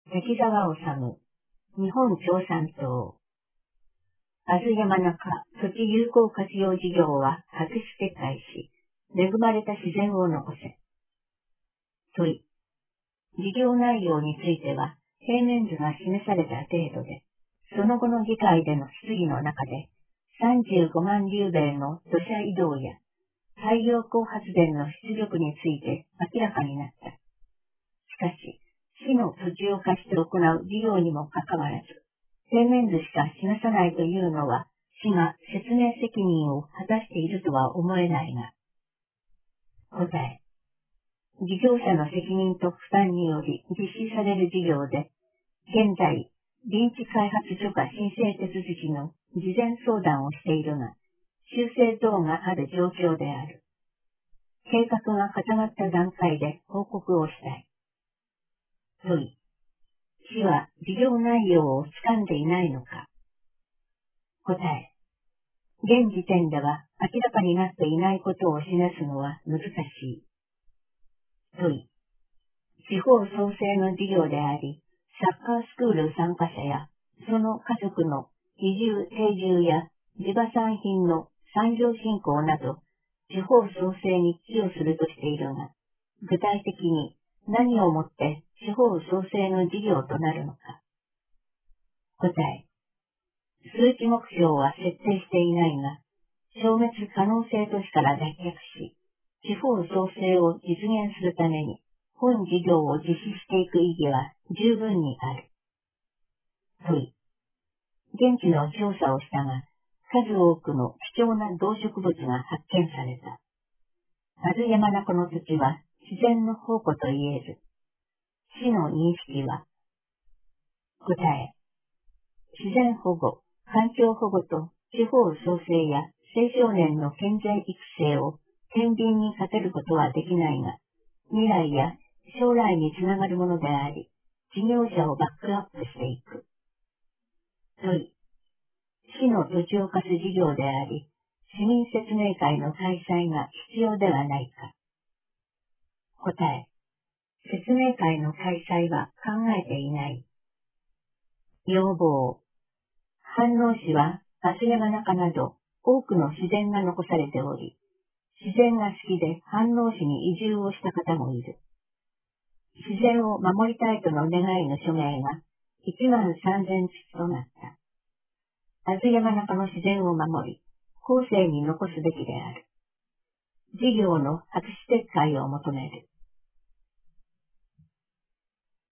関沢治、日本共産党。安住山中土地有効活用事業は白紙撤回し、恵まれた自然を残せ。問い。事業内容については、平面図が示された程度で、その後の議会での質疑の中で、35万立米の土砂移動や太陽光発電の出力について明らかになった。しかし、市の土地を貸して行う事業にもかかわらず、平面図しか示さないというのは、市が説明責任を果たしているとは思えないが。答え。事業者の責任と負担により実施される事業で、現在、臨地開発許可申請手続きの事前相談をしているが、修正等がある状況である。計画が固まった段階で報告をしたい。問い。市は事業内容を掴んでいないのか。答え。現時点では明らかになっていないことを示すのは難しい。問い。地方創生の事業であり、サッカースクール参加者や、その家族の移住定住や地場産品の産業振興など、地方創生に寄与するとしているが、具体的に何をもって地方創生の事業となるのか。答え。数値目標は設定していないが、消滅可能性都市から脱却し、地方創生を実現するために、本事業を実施していく意義は十分にある。問い。現地の調査をしたが、数多くの貴重な動植物が発見された。安住山中の土地は自然の宝庫と言える。市の認識は。答え。自然保護、環境保護と地方創生や青少年の健全育成を天秤にかけることはできないが、未来や将来につながるものであり、事業者をバックアップしていく。問い。市の土地を貸す事業であり、市民説明会の開催が必要ではないか。答え。説明会の開催は考えていない。要望。飯能市は安住山中など多くの自然が残されており、自然が好きで飯能市に移住をした方もいる。自然を守りたいとの願いの署名が13000筆となった。安住山中の自然を守り、後世に残すべきである。事業の白紙撤回を求める。